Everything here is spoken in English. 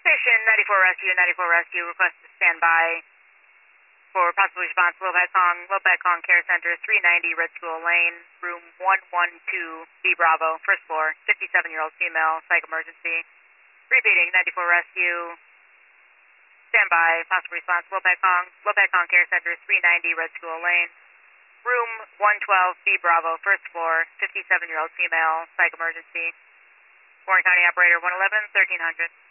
Station 94 Rescue, 94 Rescue, request to stand by for possible response, Lopatcong Care Center, 390 Red School Lane, room 112, B Bravo, first floor, 57-year-old female, psych emergency. Repeating, 94 Rescue, stand by, possible response, Lopatcong Care Center, 390 Red School Lane, room 112, B Bravo, first floor, 57-year-old female, psych emergency. Warren County Operator 111, 1300.